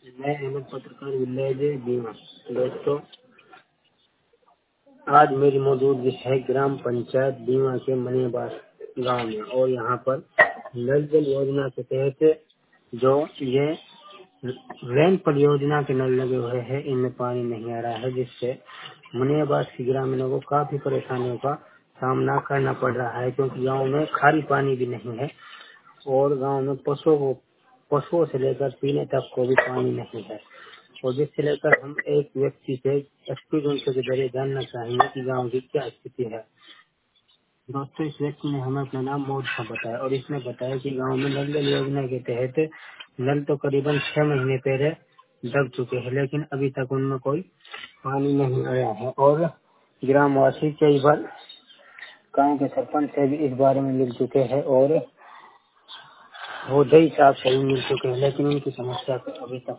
मैं अहमद पत्रकार विलेज बीमा। दोस्तों, आज मेरी मौजूदगी है ग्राम पंचायत बीमा के मनीबास गांव में और यहाँ पर नल जल योजना के तहत जो ये रेन परियोजना के नल लगे हुए हैं, इनमें पानी नहीं आ रहा है, जिससे मनीबास के ग्रामीणों को काफी परेशानियों का सामना करना पड़ रहा है, क्योंकि गांव में खारी पानी भी नहीं है और गांव में पशुओं से लेकर पीने तक को भी पानी नहीं है। और जिससे लेकर हम एक व्यक्ति से एक्सपीरियंस के जरिए जानना चाहेंगे कि गांव की क्या स्थिति है। दोस्तों, इस व्यक्ति ने हमें अपना नाम मोहम्मद बताया और इसने बताया कि गांव में नल जल योजना के तहत नल तो करीबन 6 महीने पहले लग चुके हैं, लेकिन अभी तक उनमें कोई पानी नहीं आया है। और ग्रामवासी कई बार गांव के सरपंच से भी इस बारे में मिल चुके हैं और वो दही साहब से भी मिल चुके हैं, लेकिन उनकी समस्या को अभी तक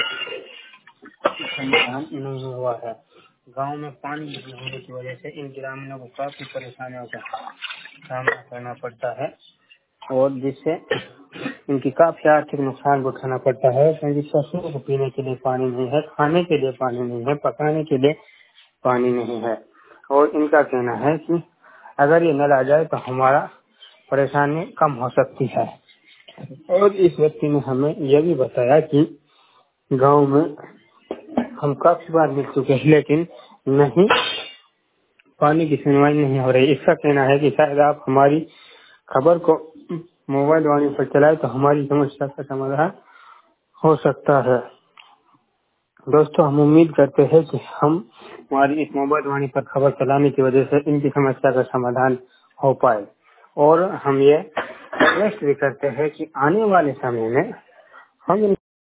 समाधान नहीं हुआ है। गांव में पानी नहीं होने की वजह से इन ग्रामीणों को काफी परेशानियों का सामना करना पड़ता है और जिससे इनकी काफी आर्थिक नुकसान भी उठाना पड़ता है, क्योंकि पशुओं को पीने के लिए पानी नहीं है, खाने के लिए पानी नहीं है, पकाने के लिए पानी नहीं है। और इनका कहना है कि अगर ये नल आ जाए तो हमारा परेशानी कम हो सकती है। और इस व्यक्ति ने हमें यह भी बताया कि गांव में हम काफी बार मिल चुके हैं, लेकिन नहीं पानी की सुनवाई नहीं हो रही। इसका कहना है कि शायद आप हमारी खबर को मोबाइल वाणी पर चलाए तो हमारी समस्या का समाधान हो सकता है। दोस्तों, हम उम्मीद करते हैं कि हम हमारी इस मोबाइल वाणी पर खबर चलाने की वजह से इनकी समस्या का समाधान हो पाए और हम ये रिक्वेस्ट भी करते हैं कि आने वाले समय में हम